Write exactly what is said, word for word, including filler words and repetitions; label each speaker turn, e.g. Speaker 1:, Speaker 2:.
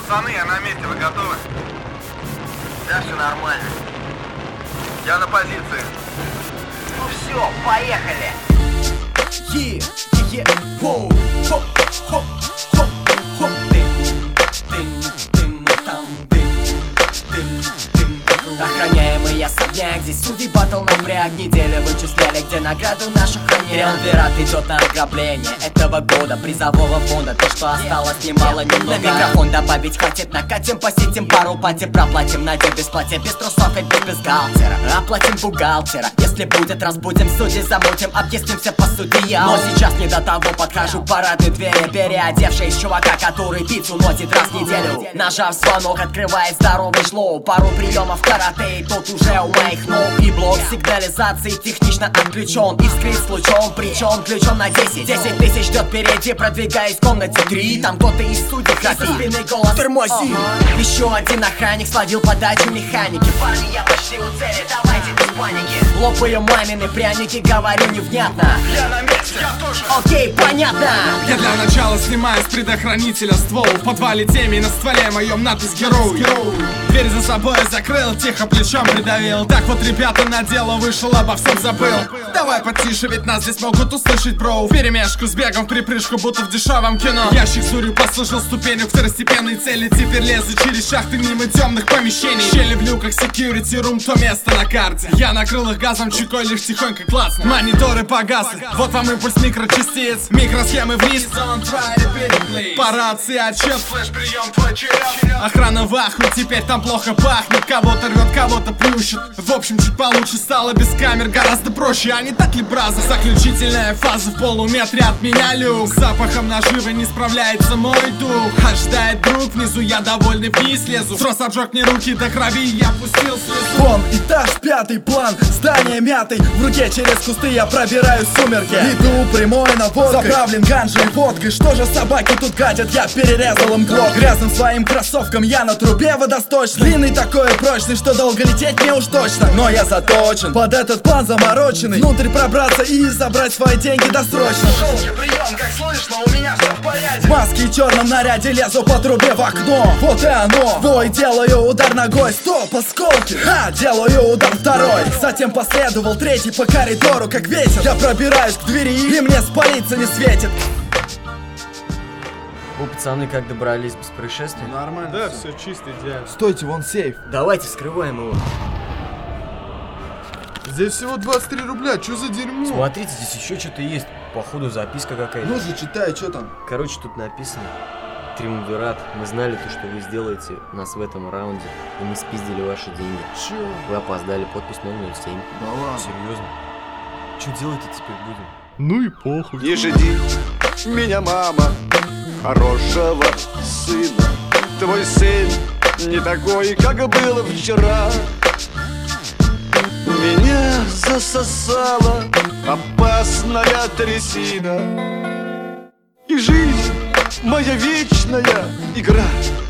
Speaker 1: Пацаны, я на месте, вы готовы?
Speaker 2: Да, все нормально.
Speaker 1: Я на позиции.
Speaker 2: Ну все, поехали.
Speaker 3: Yeah, yeah, yeah, whoa, хоп, хоп, хоп, хоп, дым, дым, дым, там, дым, дым, дым. Охраняемый особняк, здесь судьи батл напряг. Неделю вычисляли, где награду нашу хранят. Триумвират идет на ограбление этого года призового фонда. То, что осталось, немало, немного. На микрофон добавить хватит, накатим, посетим пару пати. Проплатим, найдем бесплатие, без трусов и без бюстгальтера. Оплатим бухгалтера, если будет, разбудим судьи, замутим, объяснимся по судьям. Но сейчас не до того, подхожу к парадной двери, переодевшись чувака, который пиццу носит раз в неделю. Нажав звонок, открывает здоровый шлоу. Пару приемов карате, и тут уже у моих ног. И блок сигнализации технично отключен. Искрит с лучом, причем ключом на десять. Десять тысяч ждет впереди, продвигаясь в комнате три. Там кто-то из судей храпит, спинный голос: тормози. Ага. Еще один охранник словил подачу механики. Парни, я почти у цели, давайте без паники. Лопаю мамины пряники, говорю невнятно.
Speaker 1: Я на месте, я тоже.
Speaker 3: Окей, понятно.
Speaker 4: Я для начала снимаю с предохранителя ствол. В подвале теме на стволе моем надпись герой. Дверь за собой закрыл, тихо плечом придавил. Так вот, ребята, на дело вышел, обо всем забыл. Давай потише, ведь нас здесь могут услышать, бро. Вперемешку с бегом в припрыжку, будто в дешевом кино. Ящик сурю послужил ступенью к второстепенной цели. Теперь лезу через шахты мимо темных помещений. Щели в люках, security room, то место на карте. Я накрыл их газом, чекой лишь тихонько классно. Мониторы погасли, вот вам импульс микрочастиц. Микросхемы вниз, по рации отчет, флеш-прием, твой черед. Охрана в ахуе, теперь там плохо пахнет. Кого-то рвет, кого-то плющит. В общем, чуть получше стало без камер, гораздо проще, а не так ли, браза? Заключительная фаза в полуметре от меня люк. С запахом наживы не справляется мой дух. Ожидает друг, внизу я довольный вниз лезу. Трос обжег мне руки до крови, я пустил слезу.
Speaker 5: Вон, этаж, пятый план, здание мятый. В руке через кусты я пробираю сумерки. Иду прямой наводкой, заправлен ганжей и водкой. Что же собаки тут гадят, я перерезал им глот. Грязным своим кроссовкам я на трубе водосточный. Длинный такой и прочный, что долго лететь мне уж точно. Но я заточен под этот план замороченный. Внутрь пробраться и забрать свои деньги досрочно.
Speaker 1: Шелки, прием, как слышно, у меня все в порядке.
Speaker 5: В маске и черном наряде лезу по трубе в окно. Вот и оно, бой, делаю удар ногой. Стоп, осколки, ха, делаю удар второй. Затем последовал третий по коридору, как ветер. Я пробираюсь к двери, и мне спалиться не светит.
Speaker 6: О, пацаны, как добрались без происшествий?
Speaker 4: Нормально. Да, все чисто, идеально.
Speaker 5: Стойте, вон сейф.
Speaker 6: Давайте вскрываем его.
Speaker 4: Здесь всего двадцать три рубля, что за дерьмо?
Speaker 6: Смотрите, здесь еще что-то есть. Походу записка какая-то.
Speaker 5: Ну же, читай, что там?
Speaker 6: Короче, тут написано: Триумвират, мы знали то, что вы сделаете нас в этом раунде, и мы спиздили ваши деньги.
Speaker 5: Че?
Speaker 6: Вы опоздали, подпись ноль ноль семь.
Speaker 5: Да ладно.
Speaker 6: Серьезно? Что делать-то теперь будем?
Speaker 4: Ну и похуй.
Speaker 7: Не жди меня, мама, хорошего сына. Твой сын не такой, как был вчера. Меня засосала опасная трясина, и жизнь моя вечная игра.